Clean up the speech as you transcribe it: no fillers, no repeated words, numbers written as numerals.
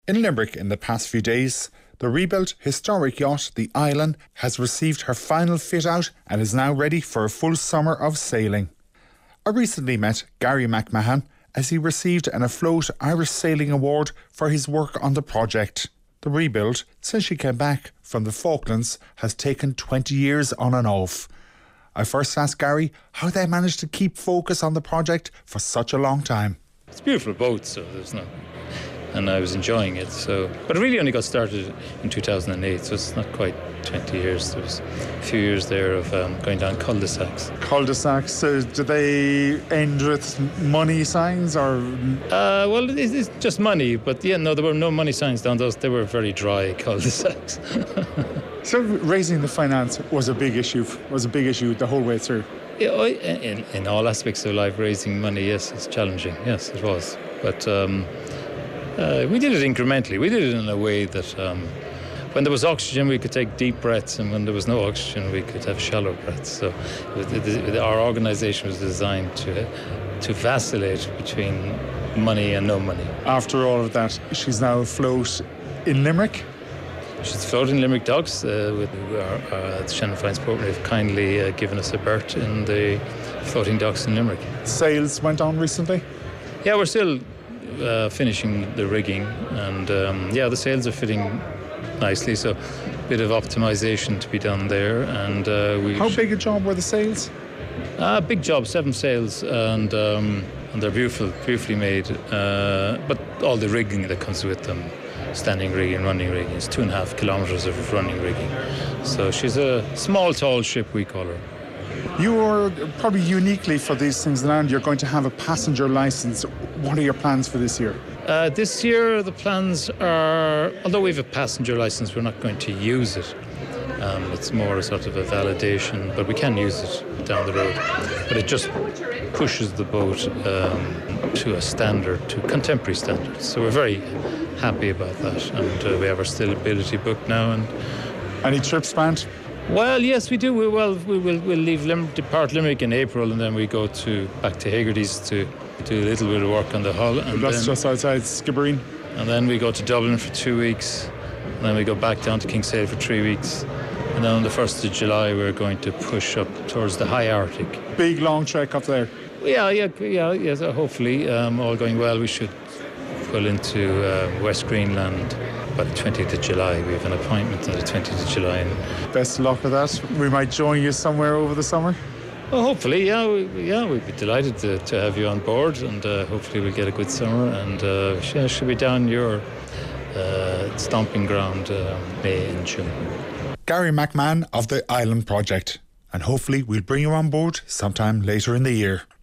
In Limerick in the past few days, the rebuilt historic yacht, the Island, has received her final fit-out and is now ready for a full summer of sailing. I recently met Gary McMahon as he received an Afloat Irish Sailing Award for his work on the project. The rebuild, since she came back from the Falklands, has taken 20 years on and off. I first asked Gary how they managed to keep focus on the project for such a long time. It's a beautiful boat, so there's no... And I was enjoying it, but it really only got started in 2008, so it's not quite 20 years. There was a few years there of going down cul-de-sacs. Cul-de-sacs, so did they end with money signs or...? Well, it's just money, but yeah, no, there were no money signs down those. They were very dry cul-de-sacs. So raising the finance was a big issue the whole way through? Yeah, in all aspects of life, raising money, yes, it's challenging. Yes, it was. But... we did it incrementally. We did it in a way that when there was oxygen, we could take deep breaths, and when there was no oxygen, we could have shallow breaths. So our organisation was designed to vacillate between money and no money. After all of that, she's now afloat in Limerick? She's afloat in Limerick docks. Shannon Fynes Portman have kindly given us a berth in the floating docks in Limerick. Sales went on recently? Yeah, we're still... finishing the rigging, and the sails are fitting nicely, so a bit of optimization to be done there. And how big a job were the sails? Big job, 7 sails, and they're beautifully made, but all the rigging that comes with them, standing rigging, running rigging, is 2.5 kilometres of running rigging. So she's a small, tall ship, we call her. You are probably uniquely for these things around, you're going to have a passenger licence. What are your plans for this year? This year the plans are, although we have a passenger licence, we're not going to use it. It's more a sort of a validation, but we can use it down the road. But it just pushes the boat to a standard, to contemporary standards. So we're very happy about that, and we have our sailability book now. And any trips planned? Well, yes, we do. We'll leave depart Limerick in April, and then we go back to Hegarty's to do a little bit of work on the hull. And that's just outside Skibbereen. And then we go to Dublin for 2 weeks, and then we go back down to Kinsale for 3 weeks. And then on the 1st of July, we're going to push up towards the high Arctic. Big, long trek up there. Yeah. So hopefully, all going well, we should pull into West Greenland by the 20th of July. We have an appointment on the 20th of July. Best of luck with that. We might join you somewhere over the summer. Well, hopefully, we'd be delighted to have you on board, and hopefully we'll get a good summer, and should be down your stomping ground May and June. Gary McMahon of the Island Project, and hopefully we'll bring you on board sometime later in the year.